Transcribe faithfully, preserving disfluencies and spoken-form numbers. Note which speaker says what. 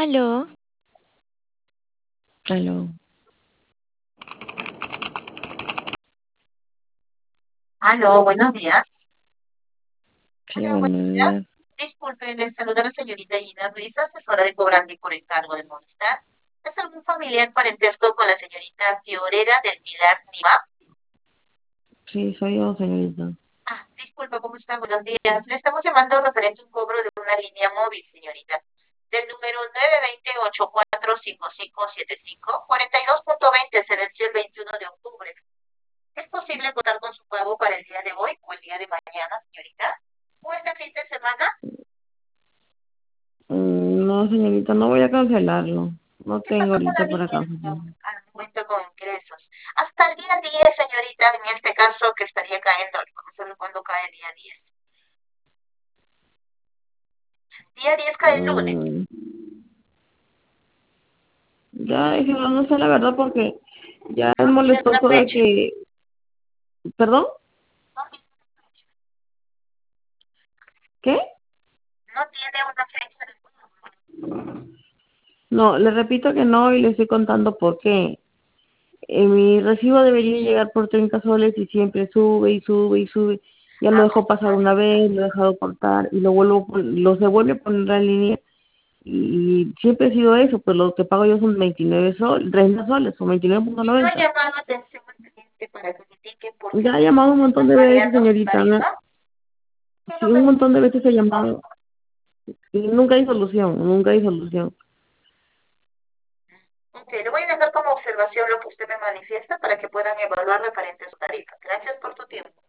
Speaker 1: Aló,
Speaker 2: Aló.
Speaker 3: Aló, buenos días.
Speaker 2: Sí,
Speaker 3: Hola, buenos
Speaker 2: buenos
Speaker 3: días.
Speaker 2: días.
Speaker 3: Disculpe, le saluda la señorita Gina Ruiz, asesora de cobranza y por encargo de Movistar. ¿Es algún familiar parentesco con la señorita Fiorella del Pilar Niva?
Speaker 2: Sí, soy yo, señorita.
Speaker 3: Ah, disculpa, ¿cómo está? Buenos días. Le estamos llamando referente a un cobro de una línea móvil, señorita. Del número nueve dos cero, ocho cuatro cinco cinco siete cinco, cuarenta y dos punto veinte se venció el veintiuno de octubre. ¿Es posible contar con su pago para el día de hoy o el día de mañana, señorita? ¿O este fin de semana?
Speaker 2: Mm, No, señorita, no voy a cancelarlo. No
Speaker 3: ¿Qué
Speaker 2: tengo
Speaker 3: pasó con la
Speaker 2: ahorita para
Speaker 3: línea?
Speaker 2: cancelar.
Speaker 3: No, al momento con ingresos. Hasta el día diez, señorita, en este caso que estaría cayendo, vamos a ver cuándo cae el día diez. Día diez cae el lunes.
Speaker 2: Mm, ya, déjelo, no sé la verdad porque ya es
Speaker 3: No tiene una
Speaker 2: molestoso de
Speaker 3: fecha.
Speaker 2: que... ¿Perdón?
Speaker 3: No tiene una fecha.
Speaker 2: ¿Qué?
Speaker 3: No tiene una fecha de pago.
Speaker 2: No, le repito que no y le estoy contando por qué. Eh, mi recibo debería llegar por treinta soles y siempre sube y sube y sube. Ya lo
Speaker 3: Ah,
Speaker 2: dejo pasar una vez, lo he dejado cortar y lo vuelvo, a pon- lo se vuelve a poner en línea. Y siempre ha sido eso, pues lo que pago yo son veintinueve soles, treinta soles o veintinueve punto
Speaker 3: y no ha
Speaker 2: noventa.
Speaker 3: llamado atención al cliente para que indique por qué
Speaker 2: Ya he
Speaker 3: se
Speaker 2: llamado un montón
Speaker 3: está
Speaker 2: de veces,
Speaker 3: variando su
Speaker 2: señorita, ¿no?
Speaker 3: tarifa. ¿Qué es
Speaker 2: Sí,
Speaker 3: lo que
Speaker 2: un montón de
Speaker 3: necesita?
Speaker 2: veces he llamado y nunca hay solución, nunca hay solución.
Speaker 3: Ok, le voy a dejar como observación lo que usted me manifiesta para que puedan evaluar referente a su tarifa. Gracias por tu tiempo.